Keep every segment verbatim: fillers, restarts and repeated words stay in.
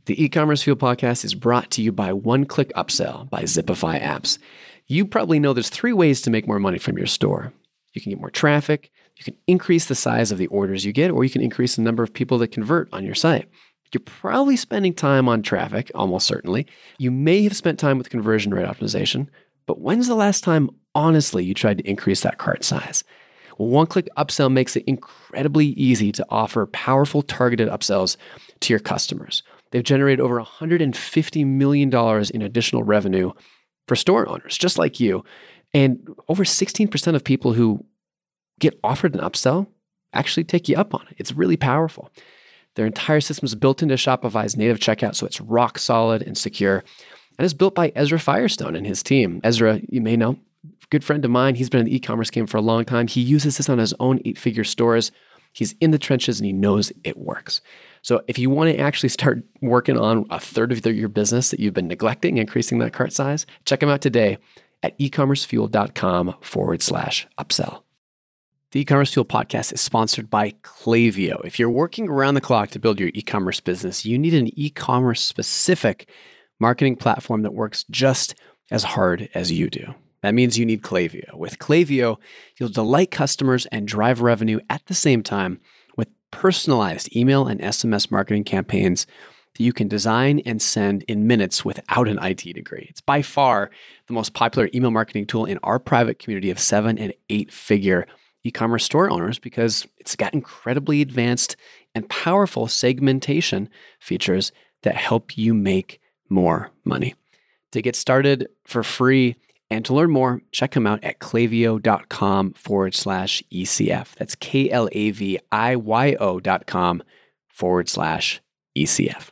The E-commerce Fuel podcast is brought to you by One Click Upsell by Zipify Apps. You probably know there's three ways to make more money from your store. You can get more traffic, you can increase the size of the orders you get, or you can increase the number of people that convert on your site. You're probably spending time on traffic, almost certainly. You may have spent time with conversion rate optimization, but when's the last time, honestly, you tried to increase that cart size? Well, One Click Upsell makes it incredibly easy to offer powerful targeted upsells to your customers. They've generated over one hundred fifty million dollars in additional revenue for store owners, just like you. And over sixteen percent of people who get offered an upsell actually take you up on it. It's really powerful. Their entire system is built into Shopify's native checkout, so it's rock solid and secure. And it's built by Ezra Firestone and his team. Ezra, you may know, good friend of mine. He's been in the e-commerce game for a long time. He uses this on his own eight-figure stores. He's in the trenches and he knows it works. So if you want to actually start working on a third of your business that you've been neglecting, increasing that cart size, check them out today at ecommercefuel.com forward slash upsell. The E-commerce Fuel podcast is sponsored by Klaviyo. If you're working around the clock to build your e-commerce business, you need an e-commerce specific marketing platform that works just as hard as you do. That means you need Klaviyo. With Klaviyo, you'll delight customers and drive revenue at the same time with personalized email and S M S marketing campaigns that you can design and send in minutes without an I T degree. It's by far the most popular email marketing tool in our private community of seven and eight figure e-commerce store owners because it's got incredibly advanced and powerful segmentation features that help you make more money. To get started for free and to learn more, check them out at klaviyo.com forward slash ECF. That's K-L-A-V-I-Y-O dot com forward slash ECF.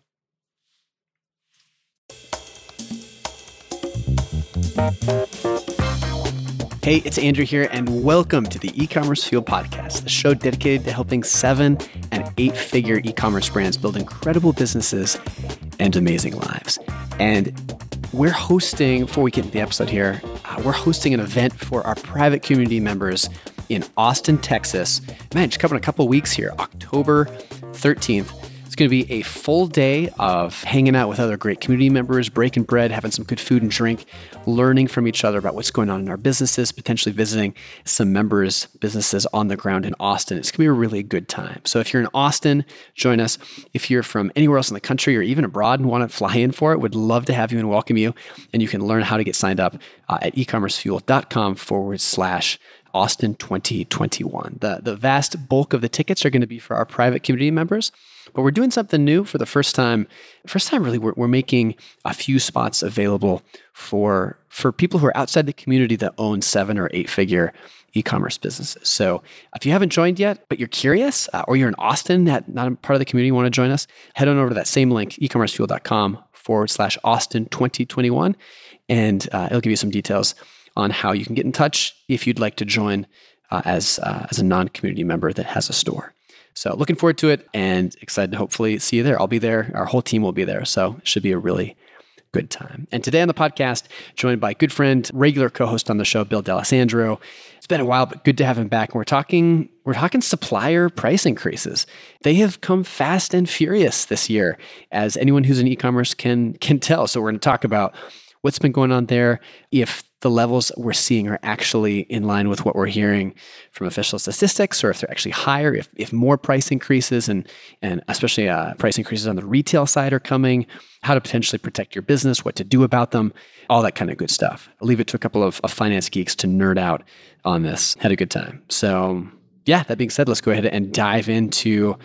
Hey, it's Andrew here, and welcome to the E-commerce Fuel podcast, the show dedicated to helping seven and eight figure e-commerce brands build incredible businesses and amazing lives. And we're hosting, before we get into the episode here, uh, we're hosting an event for our private community members in Austin, Texas. Man, just coming a couple weeks here, October thirteenth. It's going to be a full day of hanging out with other great community members, breaking bread, having some good food and drink, learning from each other about what's going on in our businesses, potentially visiting some members' businesses on the ground in Austin. It's going to be a really good time. So if you're in Austin, join us. If you're from anywhere else in the country or even abroad and want to fly in for it, would love to have you and welcome you. And you can learn how to get signed up uh, at ecommercefuel.com forward slash Austin twenty twenty-one. The, the vast bulk of the tickets are going to be for our private community members, but we're doing something new for the first time. First time, really, we're, we're making a few spots available for, for people who are outside the community that own seven or eight figure e-commerce businesses. So if you haven't joined yet, but you're curious, uh, or you're in Austin, that not a part of the community, you want to join us, head on over to that same link, ecommercefuel.com forward slash Austin 2021, and uh, it'll give you some details on how you can get in touch if you'd like to join uh, as uh, as a non-community member that has a store. So looking forward to it and excited to hopefully see you there. I'll be there. Our whole team will be there. So it should be a really good time. And today on the podcast, joined by good friend, regular co-host on the show, Bill D'Alessandro. It's been a while, but good to have him back. And we're talking, we're talking supplier price increases. They have come fast and furious this year, as anyone who's in e-commerce can can tell. So we're going to talk about what's been going on there, if the levels we're seeing are actually in line with what we're hearing from official statistics, or if they're actually higher, if if more price increases and and especially uh, price increases on the retail side are coming, how to potentially protect your business, what to do about them, all that kind of good stuff. I'll leave it to a couple of, of finance geeks to nerd out on this. Had a good time. So yeah, that being said, let's go ahead and dive into,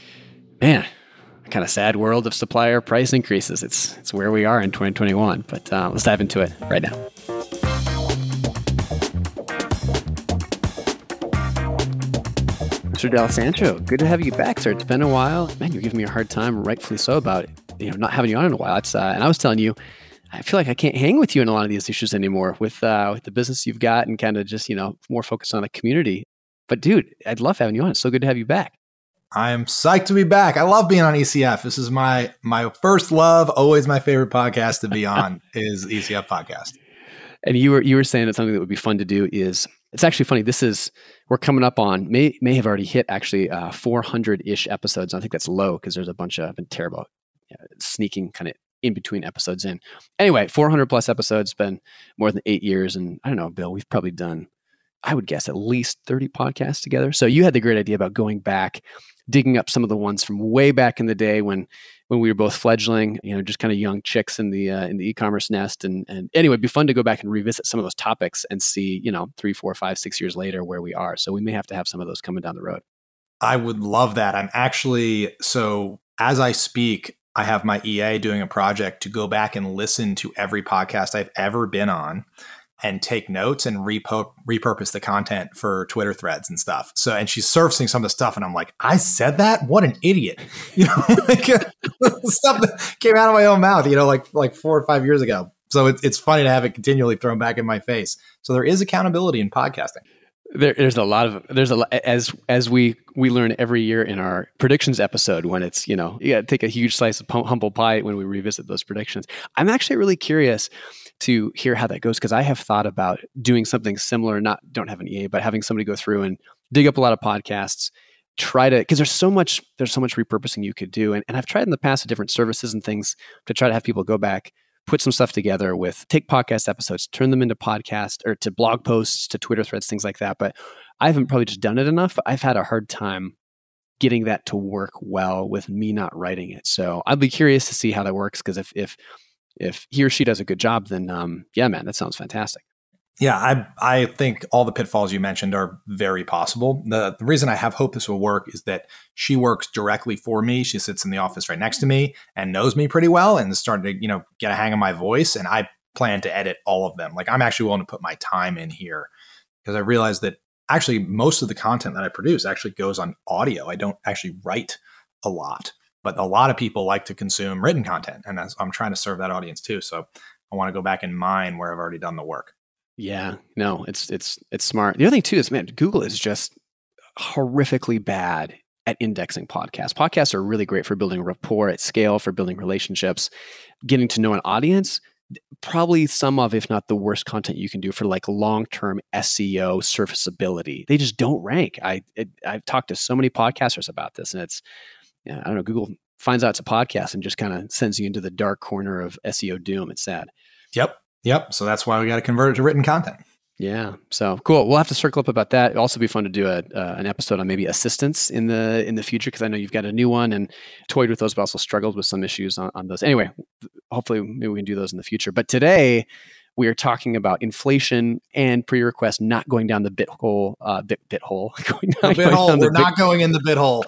man, kind of sad world of supplier price increases. It's it's where we are in twenty twenty-one, but uh, let's dive into it right now. Mister D'Alessandro, good to have you back, sir. It's been a while. Man, you're giving me a hard time, rightfully so, about you know not having you on in a while. It's uh, and I was telling you, I feel like I can't hang with you in a lot of these issues anymore with uh, with the business you've got and kind of just you know more focused on the community. But dude, I'd love having you on. It's so good to have you back. I am psyched to be back. I love being on E C F. This is my my first love, always my favorite podcast to be on is E C F podcast. And you were you were saying that something that would be fun to do is, it's actually funny. This is, we're coming up on, may may have already hit actually uh, four hundred-ish episodes. I think that's low because there's a bunch of, I've been terrible yeah, sneaking kind of in between episodes in. Anyway, four hundred plus episodes, been more than eight years. And I don't know, Bill, we've probably done, I would guess, at least thirty podcasts together. So you had the great idea about going back, digging up some of the ones from way back in the day when when we were both fledgling, you know, just kind of young chicks in the uh, in the e-commerce nest. And and anyway, it'd be fun to go back and revisit some of those topics and see, you know, three, four, five, six years later where we are. So we may have to have some of those coming down the road. I would love that. I'm actually, so as I speak, I have my E A doing a project to go back and listen to every podcast I've ever been on and take notes and repo- repurpose the content for Twitter threads and stuff. So, and she's surfacing some of the stuff and I'm like, I said that? What an idiot. You know, like stuff that came out of my own mouth, you know, like, like four or five years ago. So it's, it's funny to have it continually thrown back in my face. So there is accountability in podcasting. There, there's a lot of there's a lot, as as we we learn every year in our predictions episode, when it's, you know, you got to take a huge slice of humble pie when we revisit those predictions. I'm actually really curious to hear how that goes, because I have thought about doing something similar. Not don't have an E A, but having somebody go through and dig up a lot of podcasts, try to, because there's so much there's so much repurposing you could do, and and I've tried in the past with different services and things to try to have people go back, put some stuff together with, take podcast episodes, turn them into podcast or to blog posts, to Twitter threads, things like that. But I haven't probably just done it enough. I've had a hard time getting that to work well with me not writing it. So I'd be curious to see how that works. Because if if if he or she does a good job, then um, yeah, man, that sounds fantastic. Yeah, I I think all the pitfalls you mentioned are very possible. The, the reason I have hope this will work is that she works directly for me. She sits in the office right next to me and knows me pretty well and is starting to, you know, get a hang of my voice. And I plan to edit all of them. Like, I'm actually willing to put my time in here because I realize that actually most of the content that I produce actually goes on audio. I don't actually write a lot, but a lot of people like to consume written content. And that's, I'm trying to serve that audience too. So I want to go back and mine where I've already done the work. Yeah, no, it's it's it's smart. The other thing too is, man, Google is just horrifically bad at indexing podcasts. Podcasts are really great for building rapport at scale, for building relationships, getting to know an audience. Probably some of, if not the worst content you can do for like long-term S E O surfaceability. They just don't rank. I it, I've talked to so many podcasters about this, and it's, yeah, I don't know, Google finds out it's a podcast and just kind of sends you into the dark corner of S E O doom. It's sad. Yep. Yep. So that's why we got to convert it to written content. Yeah. So cool. We'll have to circle up about that. It'll also be fun to do a uh, an episode on maybe assistants in the in the future, because I know you've got a new one and toyed with those, but also struggled with some issues on, on those. Anyway, hopefully maybe we can do those in the future. But today we are talking about inflation and pre-request not going down the bit hole. Uh, bit bit hole. going down, bit going hole. Down We're not bit- going in the bit hole.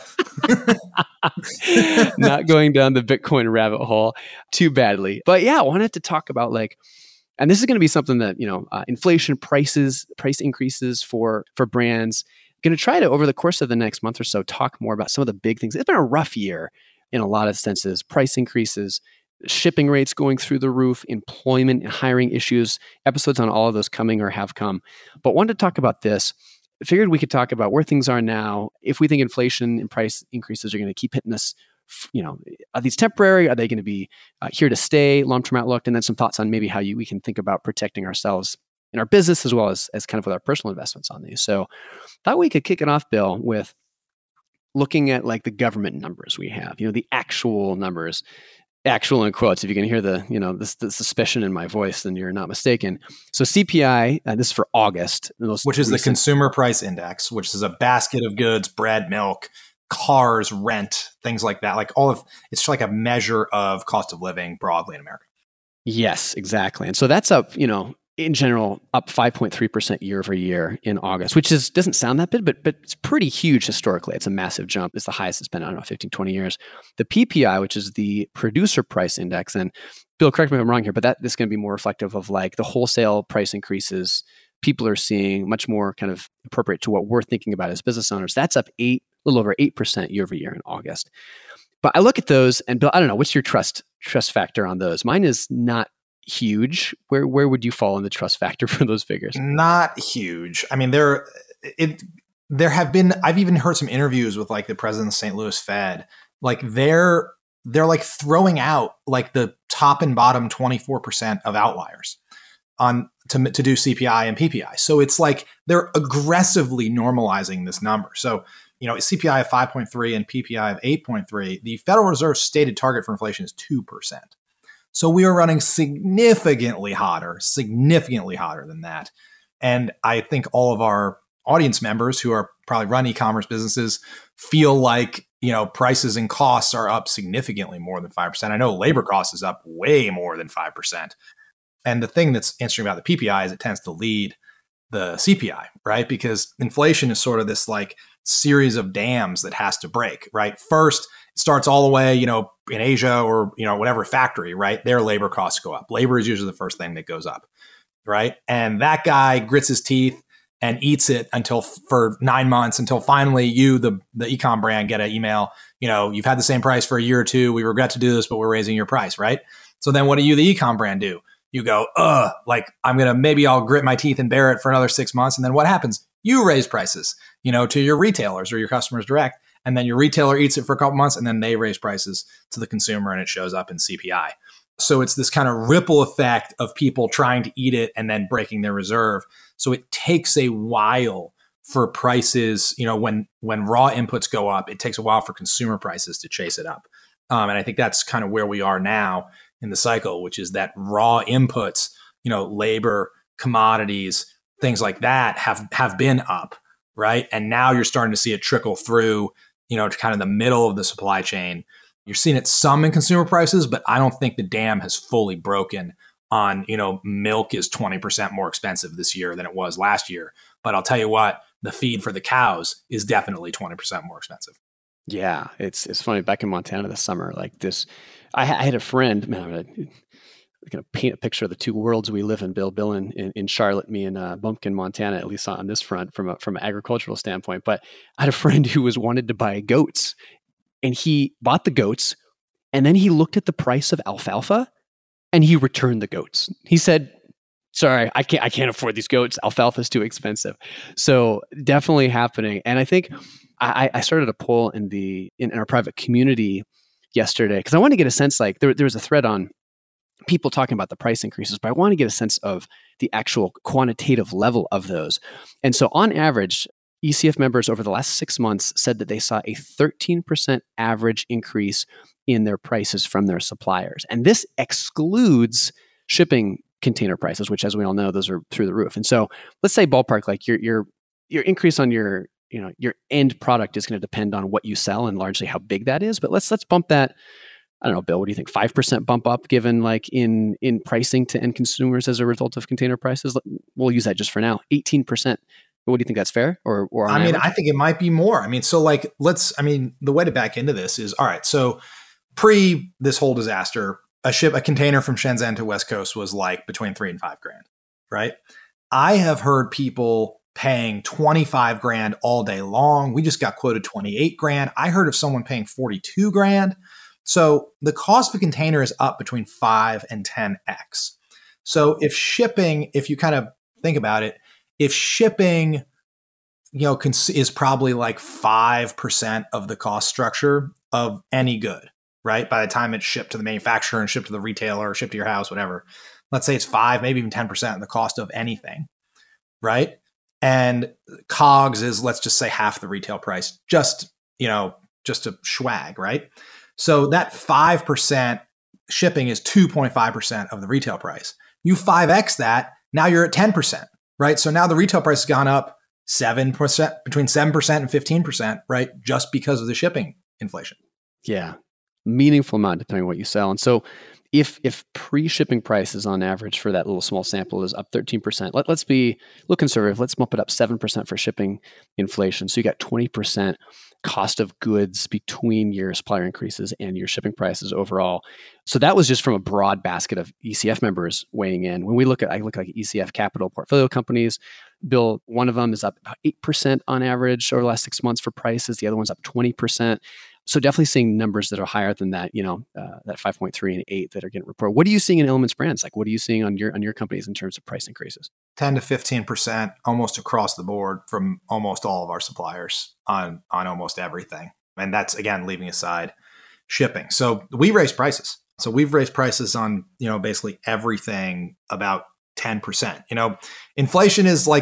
Not going down the Bitcoin rabbit hole too badly. But yeah, I wanted to talk about like. And this is going to be something that, you know, uh, inflation, prices, price increases for for brands. Going to try to, over the course of the next month or so, talk more about some of the big things. It's been a rough year in a lot of senses. Price increases, shipping rates going through the roof, employment and hiring issues. Episodes on all of those coming or have come. But wanted to talk about this. Figured we could talk about where things are now. If we think inflation and price increases are going to keep hitting us, you know, are these temporary? Are they going to be uh, here to stay? Long-term outlook, and then some thoughts on maybe how you, we can think about protecting ourselves in our business as well as as kind of with our personal investments on these. So, thought we could kick it off, Bill, with looking at like the government numbers we have. You know, the actual numbers, actual in quotes. If you can hear the, you know, this the suspicion in my voice, then you're not mistaken. So C P I, uh, this is for August, which is recent- the Consumer Price Index, which is a basket of goods, bread, milk, cars, rent, things like that. Like all of it's like a measure of cost of living broadly in America. Yes, exactly. And so that's up, you know, in general, up five point three percent year over year in August, which is doesn't sound that big, but but it's pretty huge historically. It's a massive jump. It's the highest it's been, I don't know, fifteen, twenty years. The P P I, which is the Producer Price Index, and Bill, correct me if I'm wrong here, but that this is going to be more reflective of like the wholesale price increases people are seeing, much more kind of appropriate to what we're thinking about as business owners. That's up eight, a little over eight percent year over year in August. But I look at those and Bill, I don't know, what's your trust trust factor on those? Mine is not huge. Where where would you fall in the trust factor for those figures? Not huge. I mean, there it there have been, I've even heard some interviews with like the president of Saint Louis Fed. Like they're they're like throwing out like the top and bottom twenty-four percent of outliers on to to do C P I and P P I. So it's like they're aggressively normalizing this number. So you know, C P I of five point three and P P I of eight point three, the Federal Reserve's stated target for inflation is two percent. So we are running significantly hotter, significantly hotter than that. And I think all of our audience members who are probably run e-commerce businesses feel like, you know, prices and costs are up significantly more than five percent. I know labor costs is up way more than five percent. And the thing that's interesting about the P P I is it tends to lead the C P I, right? Because inflation is sort of this like series of dams that has to break, right? First, it starts all the way, you know, in Asia or, you know, whatever factory, right? Their labor costs go up. Labor is usually the first thing that goes up, right? And that guy grits his teeth and eats it until for nine months until finally you, the, the e-com brand, get an email, you know, you've had the same price for a year or two. We regret to do this, but we're raising your price, right? So then what do you, the e-com brand, do? You go, ugh, like I'm going to, maybe I'll grit my teeth and bear it for another six months. And then what happens? You raise prices, you know, to your retailers or your customers direct. And then your retailer eats it for a couple months and then they raise prices to the consumer and it shows up in C P I. So it's this kind of ripple effect of people trying to eat it and then breaking their reserve. So it takes a while for prices, you know, when when raw inputs go up, it takes a while for consumer prices to chase it up. Um, and I think that's kind of where we are now in the cycle, which is that raw inputs, you know, labor, commodities, things like that have have been up, right? And now you're starting to see it trickle through, you know, to kind of the middle of the supply chain. You're seeing it some in consumer prices, but I don't think the dam has fully broken on, you know, milk is twenty percent more expensive this year than it was last year. But I'll tell you what, the feed for the cows is definitely twenty percent more expensive. Yeah, it's it's funny. Back in Montana this summer, like this, I, I had a friend, man, I'm going to paint a picture of the two worlds we live in, Bill, Bill in, in, in Charlotte, me in uh, Bumpkin, Montana, at least on this front from a, from an agricultural standpoint. But I had a friend who was wanted to buy goats. And he bought the goats and then he looked at the price of alfalfa and he returned the goats. He said, sorry, I can't, I can't afford these goats. Alfalfa is too expensive. So definitely happening. And I think I, I started a poll in the, in, in our private community yesterday, because I wanted to get a sense, like there, there was a thread on people talking about the price increases, but I want to get a sense of the actual quantitative level of those. And so on average, E C F members over the last six months said that they saw a thirteen percent average increase in their prices from their suppliers. And this excludes shipping container prices, which, as we all know, those are through the roof. And so let's say ballpark, like your your your increase on your, you know, your end product is going to depend on what you sell and largely how big that is. But let's let's bump that. I don't know, Bill, what do you think? five percent bump up given like in in pricing to end consumers as a result of container prices? We'll use that just for now. eighteen percent. What do you think, that's fair? Or, or I mean, average? I think it might be more. I mean, so like, let's, I mean, the way to back into this is, all right, so pre this whole disaster, a ship, a container from Shenzhen to West Coast was like between three and five grand, right? I have heard people paying twenty-five grand all day long. We just got quoted twenty-eight grand. I heard of someone paying forty-two grand. So the cost of a container is up between five and ten x. So if shipping, if you kind of think about it, if shipping, you know, cons- is probably like five percent of the cost structure of any good, right? By the time it's shipped to the manufacturer and shipped to the retailer or shipped to your house, whatever, let's say it's five, maybe even ten percent of the cost of anything, right? And COGS is, let's just say, half the retail price, just, you know, just a swag, right? So that five percent shipping is two point five percent of the retail price. You five x that, now you're at ten percent. Right. So now the retail price has gone up seven percent, between seven percent and fifteen percent, right? Just because of the shipping inflation. Yeah. Meaningful amount depending on what you sell. And so if if pre-shipping prices on average for that little small sample is up thirteen percent, let, let's be a little conservative. Let's bump it up seven percent for shipping inflation. So you got twenty percent cost of goods between your supplier increases and your shipping prices overall. So that was just from a broad basket of E C F members weighing in. When we look at, I look at like E C F Capital portfolio companies, Bill, one of them is up about eight percent on average over the last six months for prices. The other one's up twenty percent. So definitely seeing numbers that are higher than that, you know, uh, that five point three and eight that are getting reported. What are you seeing in Elements Brands? Like, what are you seeing on your on your companies in terms of price increases? ten to fifteen percent almost across the board from almost all of our suppliers on, on almost everything. And that's, again, leaving aside shipping. So we raise prices. So we've raised prices on, you know, basically everything about ten percent. You know, inflation is like,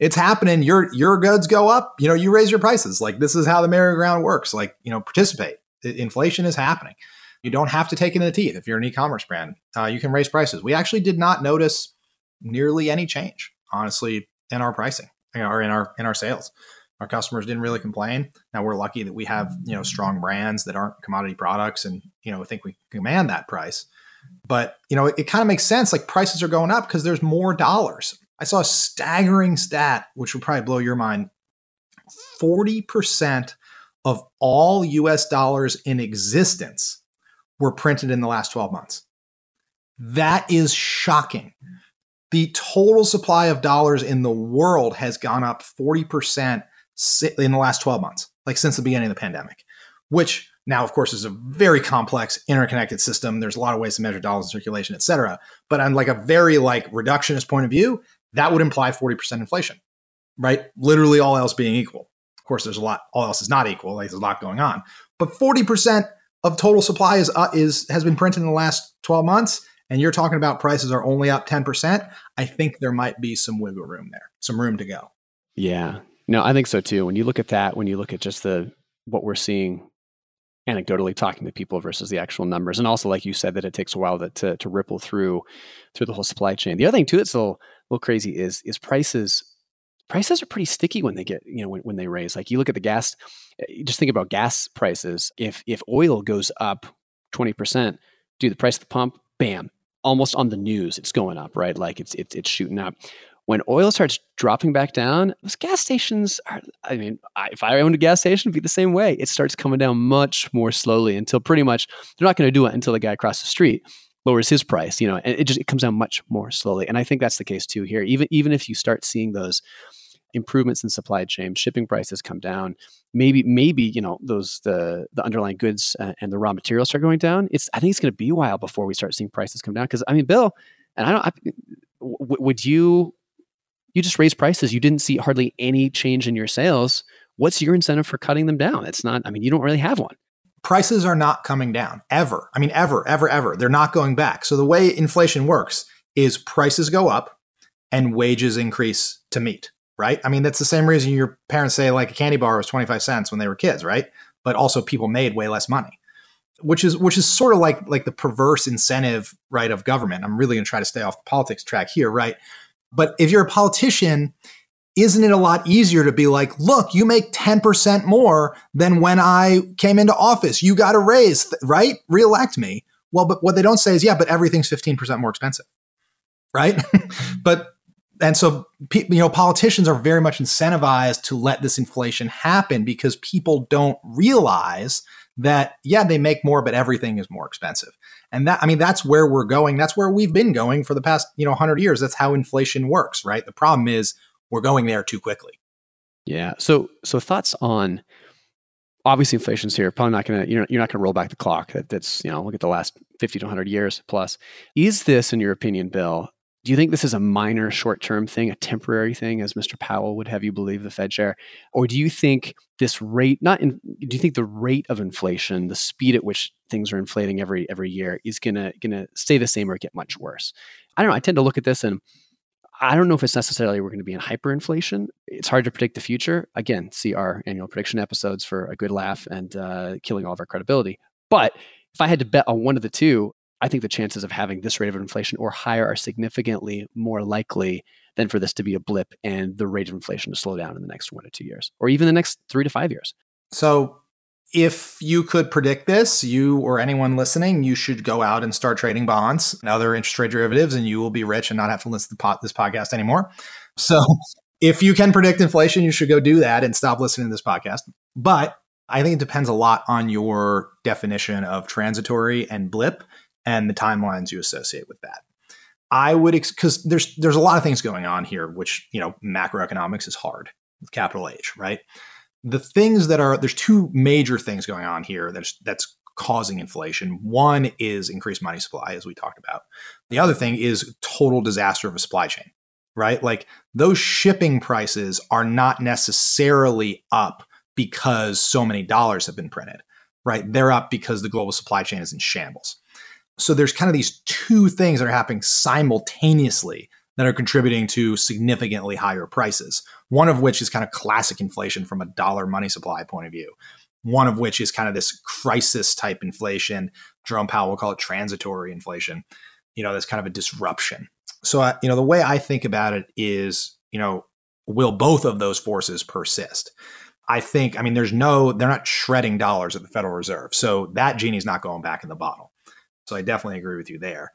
it's happening. Your your goods go up, you know, you raise your prices. Like this is how the merry-go-round works. Like, you know, participate. Inflation is happening. You don't have to take it in the teeth. If you're an e-commerce brand, uh, you can raise prices. We actually did not notice nearly any change, honestly, in our pricing, you know, or in our in our sales. Our customers didn't really complain. Now we're lucky that we have, you know, strong brands that aren't commodity products, and you know, I think we can command that price. But you know, it, it kind of makes sense. Like prices are going up because there's more dollars. I saw a staggering stat, which would probably blow your mind. forty percent of all U S dollars in existence were printed in the last twelve months. That is shocking. The total supply of dollars in the world has gone up forty percent in the last twelve months, like since the beginning of the pandemic, which now, of course, is a very complex interconnected system. There's a lot of ways to measure dollars in circulation, et cetera. But on like a very like reductionist point of view, that would imply forty percent inflation, right? Literally all else being equal. Of course, there's a lot, all else is not equal. Like there's a lot going on, but forty percent of total supply is, uh, is, has been printed in the last twelve months. And you're talking about prices are only up ten percent. I think there might be some wiggle room there, some room to go. Yeah, no, I think so too. When you look at that, when you look at just the, what we're seeing anecdotally talking to people versus the actual numbers. And also, like you said, that it takes a while to, to, to ripple through, through the whole supply chain. The other thing too, that's a little, little crazy is, is prices, prices are pretty sticky when they get, you know, when, when they raise. Like you look at the gas, you just think about gas prices. If, if oil goes up twenty percent, dude, the price of the pump, bam, almost on the news, it's going up, right? Like it's, it's, it's shooting up. When oil starts dropping back down, those gas stations are, I mean, I, if I owned a gas station, it'd be the same way. It starts coming down much more slowly until pretty much, they're not going to do it until the guy across the street lowers his price, you know, and it just, it comes down much more slowly. And I think that's the case too here. Even, even if you start seeing those improvements in supply chain, shipping prices come down, maybe, maybe, you know, those, the, the underlying goods uh, and the raw materials start going down. It's, I think it's going to be a while before we start seeing prices come down. Cause I mean, Bill, and I don't, I, w- would you, You just raised prices. You didn't see hardly any change in your sales. What's your incentive for cutting them down? It's not, I mean, you don't really have one. Prices are not coming down ever. I mean, ever, ever, ever. They're not going back. So the way inflation works is prices go up and wages increase to meet, right? I mean, that's the same reason your parents say like a candy bar was twenty-five cents when they were kids, right? But also people made way less money, which is, which is sort of like, like the perverse incentive, right, of government. I'm really going to try to stay off the politics track here, right? But if you're a politician, isn't it a lot easier to be like, look, you make ten percent more than when I came into office. You got a raise, right? Reelect me. Well, but what they don't say is, yeah, but everything's fifteen percent more expensive, right? but, and so, you know, politicians are very much incentivized to let this inflation happen because people don't realize that, yeah, they make more, but everything is more expensive. And that, I mean, that's where we're going. That's where we've been going for the past, you know, one hundred years. That's how inflation works, right? The problem is we're going there too quickly. Yeah. So, so thoughts on, obviously inflation's here. Probably not going to, you're, you're not going to roll back the clock. That, that's, you know, look at the last fifty to one hundred years plus. Is this, in your opinion, Bill, do you think this is a minor short-term thing, a temporary thing, as Mister Powell would have you believe, the Fed chair? Or do you think this rate, not in, do you think the rate of inflation, the speed at which things are inflating every every year is gonna gonna stay the same or get much worse? I don't know. I tend to look at this and I don't know if it's necessarily we're going to be in hyperinflation. It's hard to predict the future. Again, see our annual prediction episodes for a good laugh and uh, killing all of our credibility. But if I had to bet on one of the two, I think the chances of having this rate of inflation or higher are significantly more likely than for this to be a blip and the rate of inflation to slow down in the next one to two years, or even the next three to five years. So if you could predict this, you or anyone listening, you should go out and start trading bonds and other interest rate derivatives, and you will be rich and not have to listen to pod, this podcast anymore. So if you can predict inflation, you should go do that and stop listening to this podcast. But I think it depends a lot on your definition of transitory and blip and the timelines you associate with that. I would, because ex- there's there's a lot of things going on here, which, you know, macroeconomics is hard with capital H, right? The things that are, there's two major things going on here that's that's causing inflation. One is increased money supply, as we talked about. The other thing is total disaster of a supply chain, right? Like those shipping prices are not necessarily up because so many dollars have been printed, right? They're up because the global supply chain is in shambles. So there's kind of these two things that are happening simultaneously that are contributing to significantly higher prices. One of which is kind of classic inflation from a dollar money supply point of view. One of which is kind of this crisis type inflation. Jerome Powell will call it transitory inflation. You know, that's kind of a disruption. So, uh, you know, the way I think about it is, you know, will both of those forces persist? I think, I mean, there's no, they're not shredding dollars at the Federal Reserve. So that genie's not going back in the bottle. So I definitely agree with you there.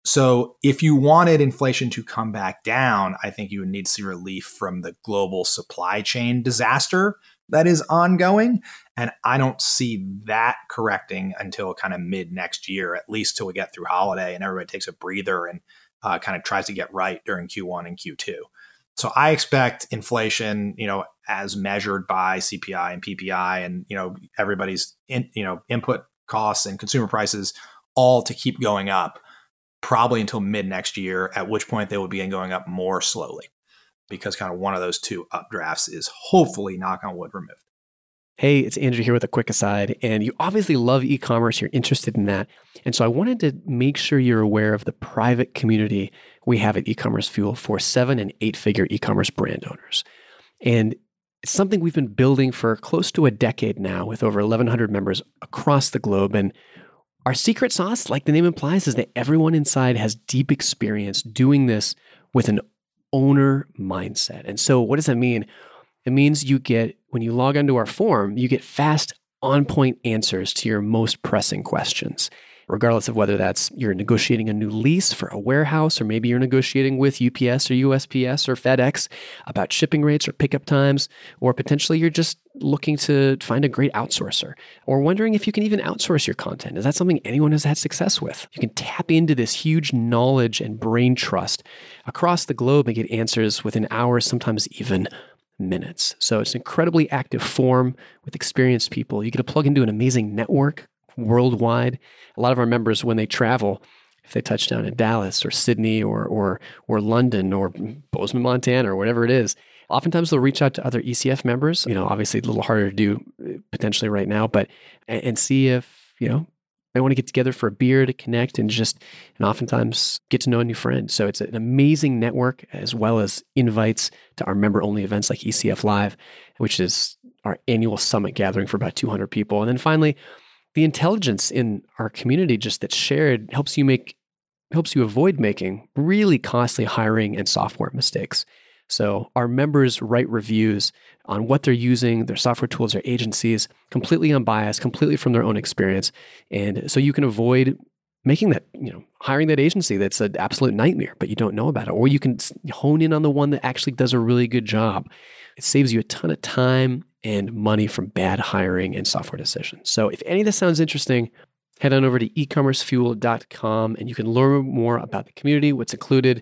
So if you wanted inflation to come back down, I think you would need to see relief from the global supply chain disaster that is ongoing. And I don't see that correcting until kind of mid next year, at least till we get through holiday and everybody takes a breather and uh, kind of tries to get right during Q one and Q two. So I expect inflation, you know, as measured by C P I and P P I and, you know, everybody's, in, you know, input costs and consumer prices all to keep going up probably until mid next year, at which point they will begin going up more slowly because kind of one of those two updrafts is hopefully, knock on wood, removed. Hey, it's Andrew here with a quick aside, and you obviously love e-commerce, you're interested in that. And so I wanted to make sure you're aware of the private community we have at E-Commerce Fuel for seven and eight figure e-commerce brand owners. And it's something we've been building for close to a decade now with over eleven hundred members across the globe. And our secret sauce, like the name implies, is that everyone inside has deep experience doing this with an owner mindset. And so what does that mean? It means you get, when you log onto our forum, you get fast, on-point answers to your most pressing questions, regardless of whether that's you're negotiating a new lease for a warehouse, or maybe you're negotiating with U P S or U S P S or FedEx about shipping rates or pickup times, or potentially you're just looking to find a great outsourcer, or wondering if you can even outsource your content. Is that something anyone has had success with? You can tap into this huge knowledge and brain trust across the globe and get answers within hours, sometimes even minutes. So it's an incredibly active forum with experienced people. You get to plug into an amazing network worldwide. A lot of our members, when they travel, if they touch down in Dallas or Sydney or or or London or Bozeman, Montana, or whatever it is, oftentimes they'll reach out to other E C F members. You know, obviously a little harder to do potentially right now, but and, and see if, you know, they want to get together for a beer to connect and just, and oftentimes get to know a new friend. So it's an amazing network, as well as invites to our member-only events like E C F Live, which is our annual summit gathering for about two hundred people. And then finally, the intelligence in our community just that's shared helps you make, helps you avoid making really costly hiring and software mistakes. So our members write reviews on what they're using, their software tools, their agencies, completely unbiased, completely from their own experience. And so you can avoid making that, you know, hiring that agency that's an absolute nightmare, but you don't know about it. Or you can hone in on the one that actually does a really good job. It saves you a ton of time and money from bad hiring and software decisions. So if any of this sounds interesting, head on over to e commerce fuel dot com and you can learn more about the community, what's included,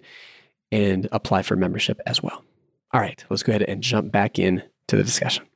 and apply for membership as well. All right, let's go ahead and jump back in to the discussion.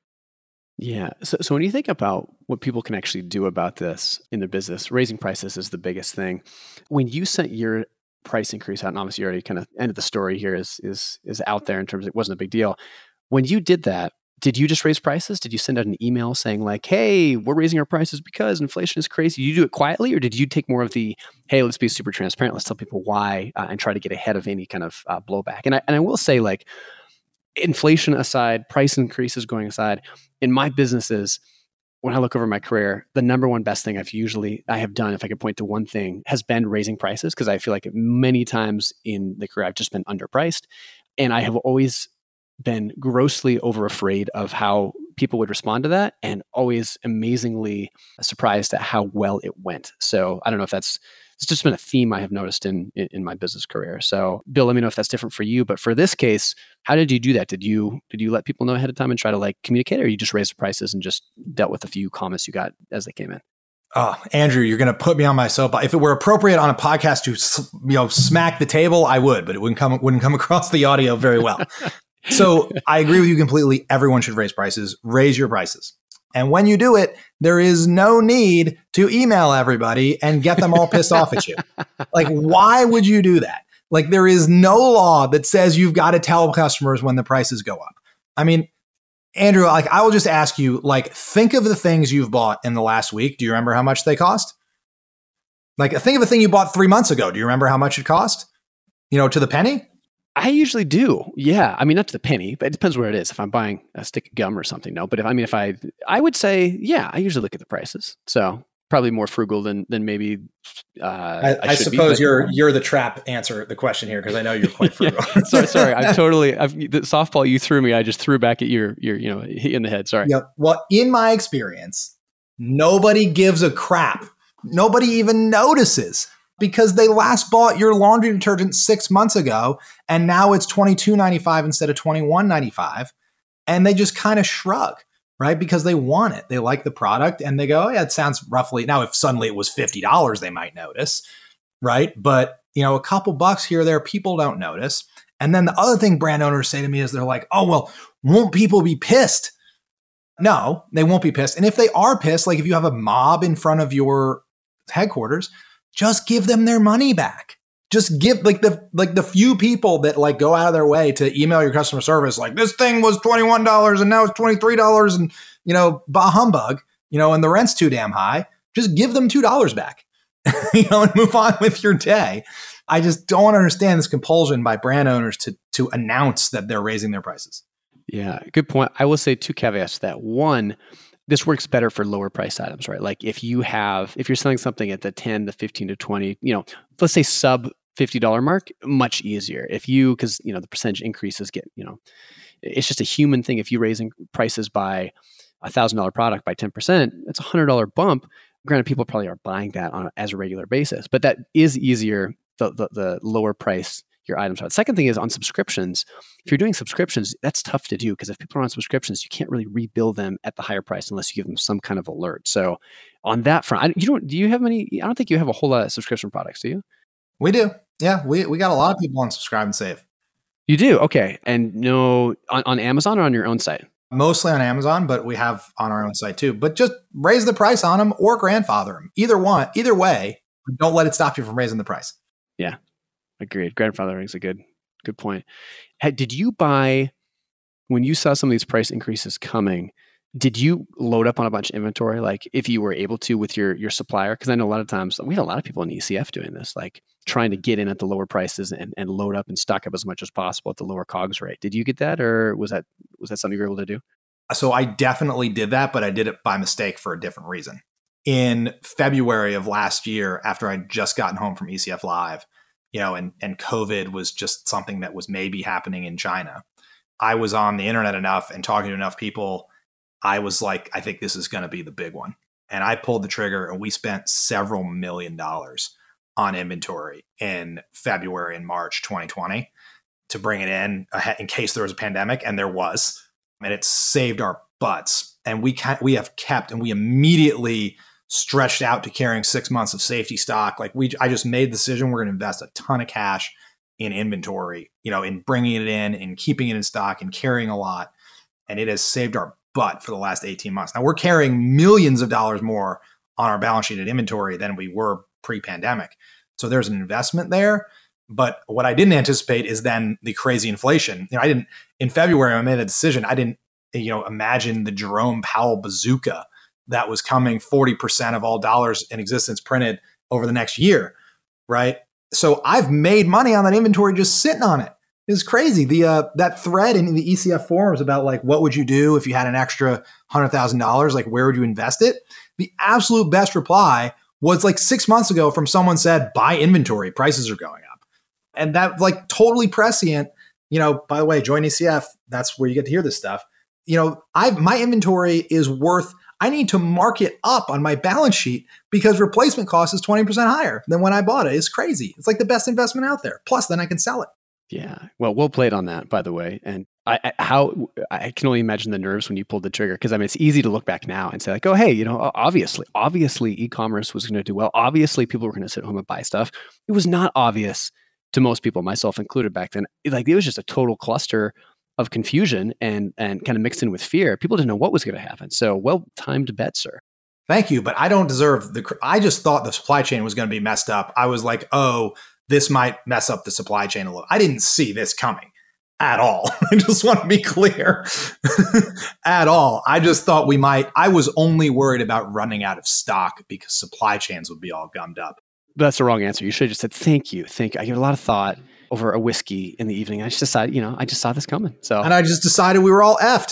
Yeah. So, so when you think about what people can actually do about this in their business, raising prices is the biggest thing. When you sent your price increase out, and obviously you already kind of ended the story here is is is out there in terms of it wasn't a big deal. When you did that, did you just raise prices? Did you send out an email saying like, hey, we're raising our prices because inflation is crazy? Did you do it quietly, or did you take more of the, hey, let's be super transparent, let's tell people why, uh, and try to get ahead of any kind of uh, blowback? And I, and I will say, like, inflation aside, price increases going aside, in my businesses, when I look over my career, the number one best thing I've usually, I have done, if I could point to one thing, has been raising prices, because I feel like many times in the career, I've just been underpriced. And I have always been grossly over afraid of how people would respond to that, and always amazingly surprised at how well it went. So I don't know if that's, it's just been a theme I have noticed in, in, in my business career. So Bill, let me know if that's different for you. But for this case, how did you do that? Did you, did you let people know ahead of time and try to like communicate, or you just raised the prices and just dealt with a few comments you got as they came in? Oh, Andrew, you're going to put me on my soapbox. If it were appropriate on a podcast to, you know, smack the table, I would, but it wouldn't come, wouldn't come across the audio very well. So I agree with you completely. Everyone should raise prices. Raise your prices. And when you do it, there is no need to email everybody and get them all pissed off at you. Like, why would you do that? Like, there is no law that says you've got to tell customers when the prices go up. I mean, Andrew, like, I will just ask you, like, think of the things you've bought in the last week. Do you remember how much they cost? Like, think of a thing you bought three months ago. Do you remember how much it cost? You know, to the penny? I usually do. Yeah. I mean, not to the penny, but it depends where it is. If I'm buying a stick of gum or something, no. But if I mean, if I, I would say, yeah, I usually look at the prices. So probably more frugal than than maybe. Uh, I, I, I suppose be, you're you're the trap answer the question here because I know you're quite frugal. yeah. Sorry, sorry. I'm totally I've, the softball you threw me. I just threw back at your your you know hit you in the head. Sorry. Yeah. Well, in my experience, nobody gives a crap. Nobody even notices. Because they last bought your laundry detergent six months ago, and now it's twenty-two ninety-five instead of twenty-one ninety-five, and they just kind of shrug, right? Because they want it, they like the product, and they go, "Oh yeah, it sounds roughly." Now, if suddenly it was fifty dollars, they might notice, right? But you know, a couple bucks here or there, people don't notice. And then the other thing brand owners say to me is, they're like, "Oh well, won't people be pissed?" No, they won't be pissed. And if they are pissed, like if you have a mob in front of your headquarters, just give them their money back. Just give like the like the few people that like go out of their way to email your customer service like this thing was twenty-one dollars and now it's twenty-three dollars and you know, bah humbug, you know, and the rent's too damn high. Just give them two dollars back, you know, and move on with your day. I just don't understand this compulsion by brand owners to to announce that they're raising their prices. Yeah, good point. I will say two caveats to that. One, this works better for lower price items, right? Like if you have, if you're selling something at the ten to fifteen to twenty, you know, let's say sub fifty dollars mark, much easier. If you, because, you know, the percentage increases get, you know, it's just a human thing. If you're raising prices by a one thousand dollars product by ten percent, it's a one hundred dollars bump. Granted, people probably are buying that on a, as a regular basis, but that is easier the, the, the lower price your items are. The second thing is on subscriptions. If you're doing subscriptions, that's tough to do because if people are on subscriptions, you can't really rebill them at the higher price unless you give them some kind of alert. So on that front, I, you don't, do you have many, I don't think you have a whole lot of subscription products, do you? We do. Yeah. We, we got a lot of people on Subscribe and Save. You do? Okay. And no, on, on Amazon or on your own site? Mostly on Amazon, but we have on our own site too. But just raise the price on them or grandfather them. Either one, either way, don't let it stop you from raising the price. Yeah. Agreed. Grandfathering is a good, good point. Had, did you buy, when you saw some of these price increases coming, did you load up on a bunch of inventory? Like if you were able to with your, your supplier? Because I know a lot of times we had a lot of people in E C F doing this, like trying to get in at the lower prices and, and load up and stock up as much as possible at the lower COGS rate. Did you get that? Or was that, was that something you were able to do? So I definitely did that, but I did it by mistake for a different reason. In February of last year, after I'd just gotten home from E C F Live, you know, and, and COVID was just something that was maybe happening in China. I was on the internet enough and talking to enough people. I was like, I think this is going to be the big one. And I pulled the trigger and we spent several million dollars on inventory in February and March twenty twenty to bring it in in case there was a pandemic. And there was, and it saved our butts. And we can, we have kept, and we immediately stretched out to carrying six months of safety stock. Like we, I just made the decision, we're going to invest a ton of cash in inventory, you know, in bringing it in and keeping it in stock and carrying a lot. And it has saved our butt for the last eighteen months. Now we're carrying millions of dollars more on our balance sheet at inventory than we were pre-pandemic. So there's an investment there. But what I didn't anticipate is then the crazy inflation. You know, I didn't, in February, I made a decision. I didn't, you know, imagine the Jerome Powell bazooka that was coming forty percent of all dollars in existence printed over the next year, right? So I've made money on that inventory just sitting on it. It's crazy. The uh, that thread in the E C F forums about like, what would you do if you had an extra one hundred thousand dollars? Like, where would you invest it? The absolute best reply was like six months ago from someone said, buy inventory, prices are going up. And that like totally prescient, you know, by the way, join E C F. That's where you get to hear this stuff. You know, I've my inventory is worth, I need to mark it up on my balance sheet because replacement cost is twenty percent higher than when I bought it. It's crazy. It's like the best investment out there. Plus, then I can sell it. Yeah. Well, well played on that, by the way. And I, I how I can only imagine the nerves when you pulled the trigger, because I mean, it's easy to look back now and say like, oh, hey, you know, obviously, obviously e-commerce was going to do well. Obviously, people were going to sit home and buy stuff. It was not obvious to most people, myself included back then. Like it was just a total cluster of confusion and and kind of mixed in with fear. People didn't know what was going to happen. So well-timed bet, sir. Thank you. But I don't deserve the, I just thought the supply chain was going to be messed up. I was like, oh, this might mess up the supply chain a little. I didn't see this coming at all. I just want to be clear at all. I just thought we might, I was only worried about running out of stock because supply chains would be all gummed up. That's the wrong answer. You should have just said, thank you. Thank you. I gave a lot of thought. over a whiskey in the evening. I just decided, you know, I just saw this coming. So, and I just decided we were all effed.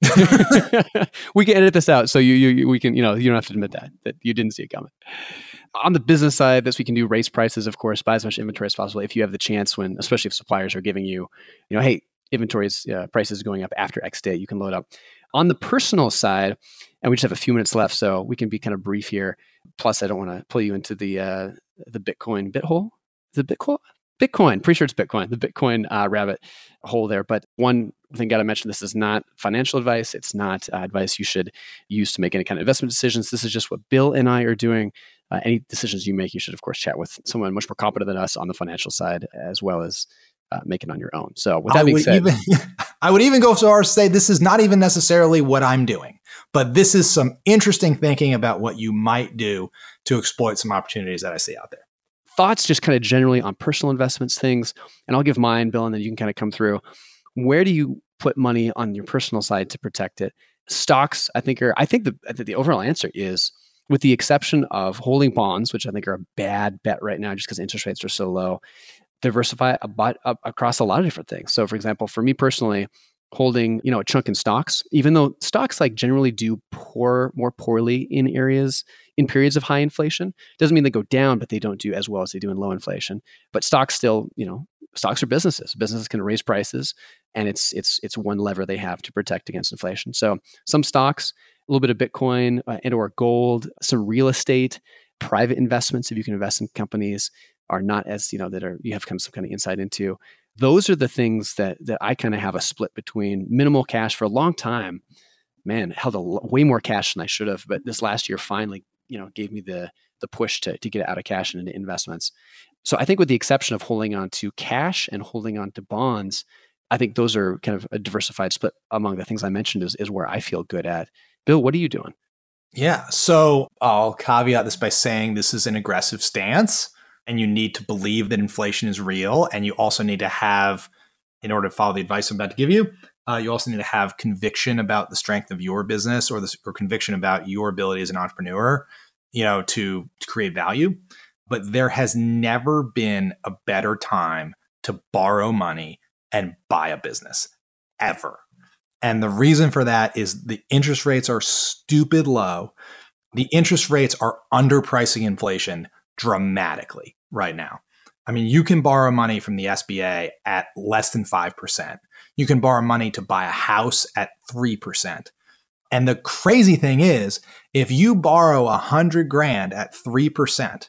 We can edit this out, so you, you, we can, you know, you don't have to admit that that you didn't see it coming. On the business side, this we can do raise prices, of course, buy as much inventory as possible if you have the chance. When, especially if suppliers are giving you, you know, hey, inventory's uh, prices going up after X date, you can load up. On the personal side, and we just have a few minutes left, so we can be kind of brief here. Plus, I don't want to pull you into the uh, the Bitcoin bit hole. Is it Bitcoin? Bitcoin, pretty sure it's Bitcoin, the Bitcoin uh, rabbit hole there. But one thing got to mention, this is not financial advice. It's not uh, advice you should use to make any kind of investment decisions. This is just what Bill and I are doing. Uh, any decisions you make, you should, of course, chat with someone much more competent than us on the financial side, as well as uh, make it on your own. So with that I being would said, even, I would even go so far as to say this is not even necessarily what I'm doing, but this is some interesting thinking about what you might do to exploit some opportunities that I see out there. Thoughts just kind of generally on personal investments things, and I'll give mine, Bill, and then you can kind of come through. Where do you put money on your personal side to protect it? Stocks, I think, are, I think the, the overall answer is, with the exception of holding bonds, which I think are a bad bet right now just because interest rates are so low, diversify about, uh, across a lot of different things. So for example, for me personally, holding, you know, a chunk in stocks, even though stocks like generally do poor, more poorly in areas, in periods of high inflation, doesn't mean they go down, but they don't do as well as they do in low inflation. But stocks still, you know, stocks are businesses. Businesses can raise prices, and it's it's it's one lever they have to protect against inflation. So some stocks, a little bit of Bitcoin uh, and or gold, some real estate, private investments, if you can invest in companies, are not as, you know, that are, you have kind of some kind of insight into. Those are the things that that I kind of have a split between. Minimal cash for a long time. Man, held a l- way more cash than I should have, but this last year finally, you know, gave me the the push to to get it out of cash and into investments. So I think with the exception of holding on to cash and holding on to bonds, I think those are kind of a diversified split among the things I mentioned is, is where I feel good at. Bill, what are you doing? Yeah. So I'll caveat this by saying this is an aggressive stance, and you need to believe that inflation is real. And you also need to have, in order to follow the advice I'm about to give you, uh, you also need to have conviction about the strength of your business, or this, or conviction about your ability as an entrepreneur, you know, to, to create value. But there has never been a better time to borrow money and buy a business, ever. And the reason for that is the interest rates are stupid low. The interest rates are underpricing inflation dramatically right now. I mean, you can borrow money from the S B A at less than five percent. You can borrow money to buy a house at three percent. And the crazy thing is, if you borrow a hundred grand at three percent,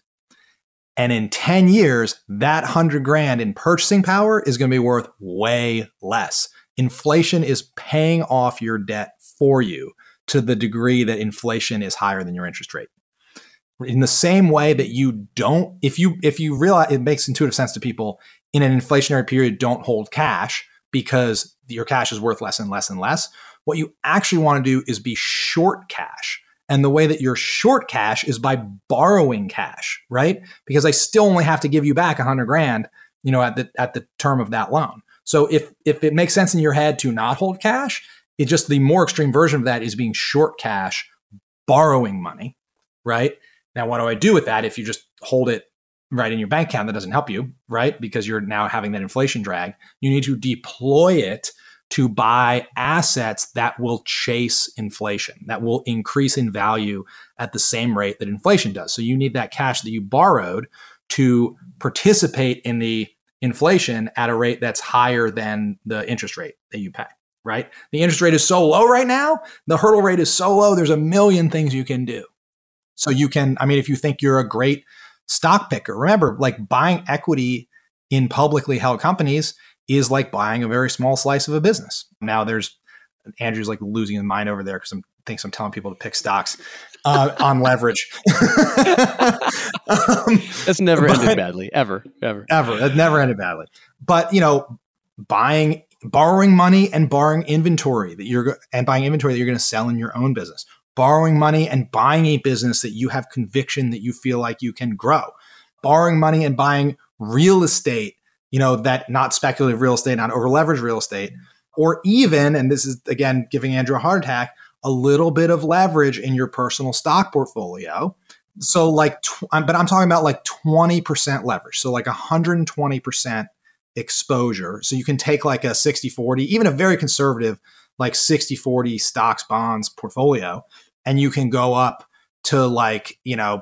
and in ten years, that hundred grand in purchasing power is going to be worth way less. Inflation is paying off your debt for you to the degree that inflation is higher than your interest rate. In the same way that you don't, if you if you realize, it makes intuitive sense to people, in an inflationary period, don't hold cash because your cash is worth less and less and less. What you actually want to do is be short cash. And the way that you're short cash is by borrowing cash, right? Because I still only have to give you back a hundred grand, you know, at the at the term of that loan. So if if it makes sense in your head to not hold cash, it just, the more extreme version of that is being short cash, borrowing money, right? Now, what do I do with that? If you just hold it right in your bank account, that doesn't help you, right? Because you're now having that inflation drag. You need to deploy it to buy assets that will chase inflation, that will increase in value at the same rate that inflation does. So you need that cash that you borrowed to participate in the inflation at a rate that's higher than the interest rate that you pay, right? The interest rate is so low right now. The hurdle rate is so low. There's a million things you can do. So you can, I mean, if you think you're a great stock picker, remember, like buying equity in publicly held companies is like buying a very small slice of a business. Now there's, Andrew's like losing his mind over there because I thinks I'm telling people to pick stocks uh, on leverage. um, That's never but, ended badly, ever, ever. Ever. That never ended badly. But, you know, buying, borrowing money and borrowing inventory that you're, and buying inventory that you're going to sell in your own business. Borrowing money and buying a business that you have conviction that you feel like you can grow. Borrowing money and buying real estate, you know, that not speculative real estate, not over leveraged real estate, or even, and this is again, giving Andrew a heart attack, a little bit of leverage in your personal stock portfolio. So like, tw- but I'm talking about like twenty percent leverage. So like one hundred twenty percent exposure. So you can take like a sixty forty, even a very conservative, like sixty forty stocks bonds portfolio, and you can go up to like, you know,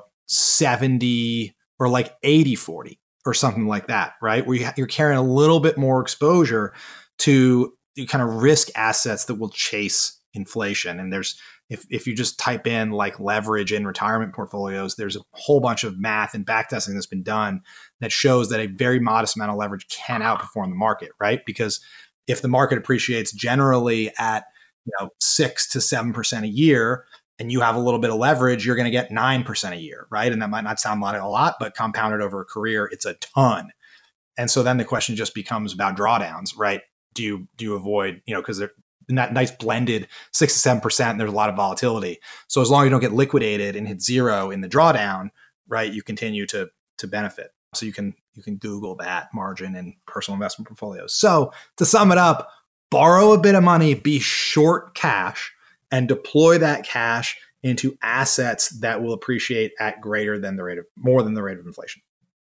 seventy or like eighty forty or something like that, right? Where you ha- you're carrying a little bit more exposure to kind of risk assets that will chase inflation. And there's, if, if you just type in like leverage in retirement portfolios, there's a whole bunch of math and backtesting that's been done that shows that a very modest amount of leverage can outperform the market, right? Because if the market appreciates generally at, you know, six to seven percent a year, and you have a little bit of leverage, you're going to get nine percent a year, right? And that might not sound like a lot, but compounded over a career, it's a ton. And so then the question just becomes about drawdowns, right? Do you do you avoid, you know, because they're that nice blended six to seven percent, and there's a lot of volatility. So as long as you don't get liquidated and hit zero in the drawdown, right, you continue to to benefit. So you can you can Google that margin in personal investment portfolios. So to sum it up, borrow a bit of money, be short cash, and deploy that cash into assets that will appreciate at greater than the rate of more than the rate of inflation.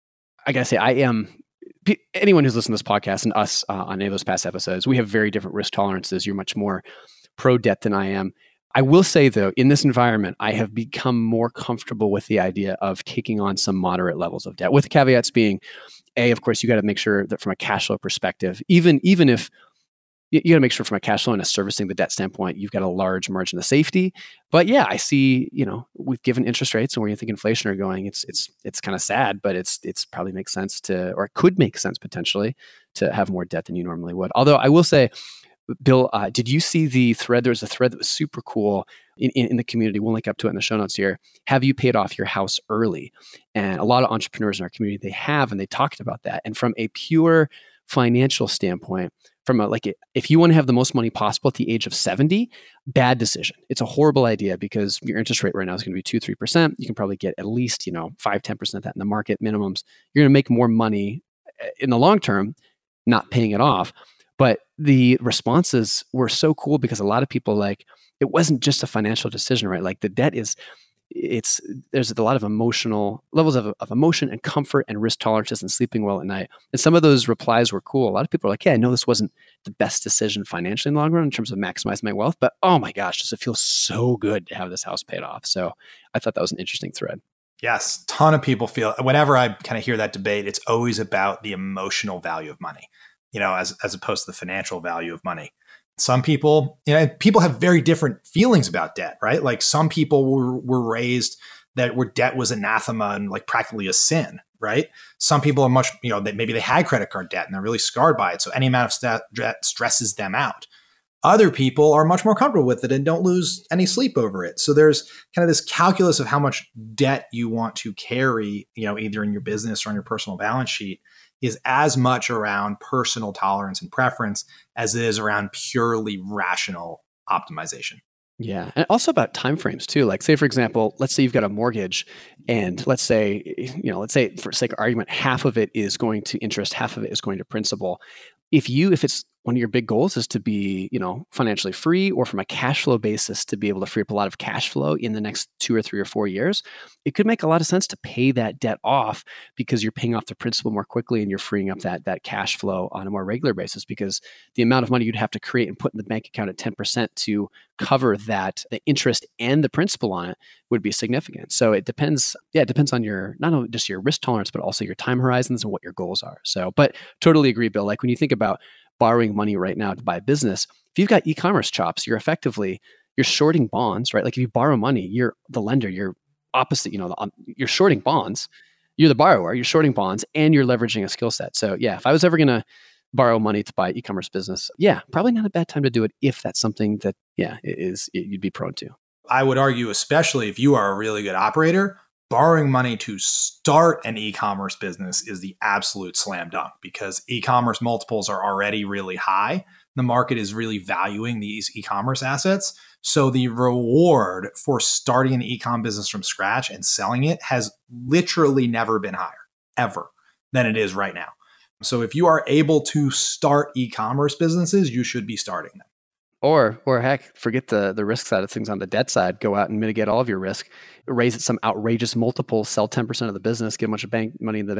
I gotta say, I am anyone who's listened to this podcast and us uh, on any of those past episodes, we have very different risk tolerances. You're much more pro debt than I am. I will say though, in this environment, I have become more comfortable with the idea of taking on some moderate levels of debt, with the caveats being, A, of course, you got to make sure that from a cash flow perspective, even, even if you got to make sure from a cash flow and a servicing the debt standpoint, you've got a large margin of safety. But yeah, I see, you know, with given interest rates and where you think inflation are going, it's it's it's kind of sad, but it's it's probably makes sense to, or it could make sense potentially to have more debt than you normally would. Although I will say, Bill, uh, did you see the thread? There was a thread that was super cool in, in, in the community. We'll link up to it in the show notes here. Have you paid off your house early? And a lot of entrepreneurs in our community, they have, and they talked about that. And from a pure financial standpoint, from a, like, if you want to have the most money possible at the age of seventy, bad decision. It's a horrible idea because your interest rate right now is going to be two, three percent. You can probably get at least, you know, five, ten percent of that in the market minimums. You're going to make more money in the long term, not paying it off. But the responses were so cool because a lot of people, like, it wasn't just a financial decision, right? Like the debt is, it's, there's a lot of emotional levels of, of emotion and comfort and risk tolerances and sleeping well at night. And some of those replies were cool. A lot of people are like, yeah, I know this wasn't the best decision financially in the long run in terms of maximizing my wealth, but oh my gosh, does it feel so good to have this house paid off? So I thought that was an interesting thread. Yes, ton of people feel, whenever I kind of hear that debate, it's always about the emotional value of money, you know, as, as opposed to the financial value of money. Some people, you know, people have very different feelings about debt, right? Like some people were, were raised that where debt was anathema and like practically a sin, right? Some people are much, you know, that maybe they had credit card debt and they're really scarred by it. So any amount of st- debt stresses them out. Other people are much more comfortable with it and don't lose any sleep over it. So there's kind of this calculus of how much debt you want to carry, you know, either in your business or on your personal balance sheet, is as much around personal tolerance and preference as it is around purely rational optimization. Yeah. And also about timeframes too. Like say, for example, let's say you've got a mortgage and let's say, you know, let's say for sake of argument, half of it is going to interest, half of it is going to principal. If you, if it's one of your big goals is to be, you know, financially free, or from a cash flow basis to be able to free up a lot of cash flow in the next two or three or four years, it could make a lot of sense to pay that debt off because you're paying off the principal more quickly and you're freeing up that that cash flow on a more regular basis, because the amount of money you'd have to create and put in the bank account at ten percent to cover that, the interest and the principal on it would be significant. So it depends. Yeah, it depends on your, not only just your risk tolerance, but also your time horizons and what your goals are. So, but totally agree, Bill. Like when you think about borrowing money right now to buy a business, if you've got e-commerce chops, you're effectively, you're shorting bonds, right? Like if you borrow money, you're the lender, you're opposite, you know, the, you're shorting bonds, you're the borrower, you're shorting bonds, and you're leveraging a skill set. So yeah, if I was ever going to borrow money to buy e-commerce business, yeah, probably not a bad time to do it if that's something that, yeah, is you'd be prone to. I would argue, especially if you are a really good operator, borrowing money to start an e-commerce business is the absolute slam dunk, because e-commerce multiples are already really high. The market is really valuing these e-commerce assets. So the reward for starting an e-com business from scratch and selling it has literally never been higher, ever, than it is right now. So if you are able to start e-commerce businesses, you should be starting them. Or, or heck, forget the the risk side of things on the debt side. Go out and mitigate all of your risk, raise it some outrageous multiple, sell ten percent of the business, get a bunch of bank money in the bank, and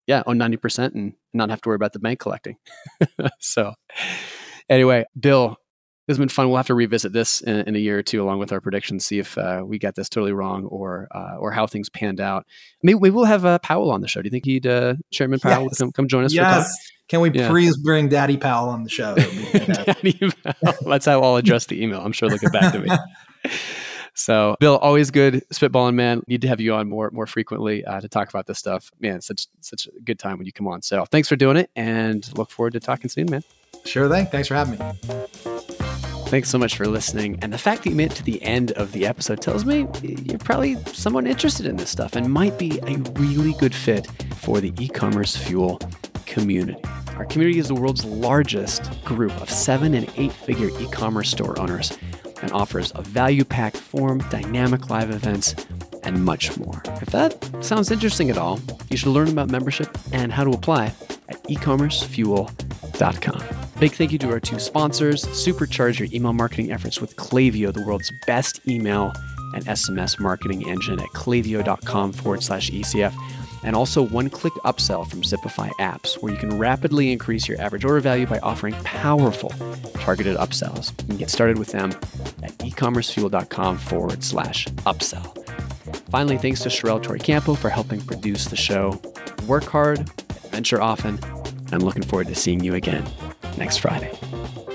yeah, own ninety percent and not have to worry about the bank collecting. So anyway, Bill, this has been fun. We'll have to revisit this in, in a year or two, along with our predictions, see if uh, we got this totally wrong or uh, or how things panned out. Maybe we will have uh, Powell on the show. Do you think he'd, uh, Chairman Powell, yes. would come, come join us? Yes. For a talk? Can we yeah. please bring Daddy Powell on the show? Daddy Powell. That's how I'll address the email. I'm sure they'll get back to me. So, Bill, always good spitballing, man. Need to have you on more more frequently uh, to talk about this stuff. Man, such such a good time when you come on. So, thanks for doing it, and look forward to talking soon, man. Sure thing. Thanks for having me. Thanks so much for listening. And the fact that you made it to the end of the episode tells me you're probably someone interested in this stuff and might be a really good fit for the e-commerce fuel community. Our community is the world's largest group of seven and eight figure e-commerce store owners and offers a value-packed forum, dynamic live events, and much more. If that sounds interesting at all, you should learn about membership and how to apply at e commerce fuel dot com. Big thank you to our two sponsors. Supercharge your email marketing efforts with Klaviyo, the world's best email and S M S marketing engine at klaviyo.com forward slash ECF. And also one-click upsell from Zipify Apps, where you can rapidly increase your average order value by offering powerful targeted upsells. You can get started with them at ecommercefuel.com forward slash upsell. Finally, thanks to Sherelle Toricampo for helping produce the show. Work hard, adventure often, and I'm looking forward to seeing you again next Friday.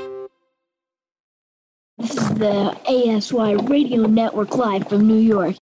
This is the A S Y Radio Network live from New York.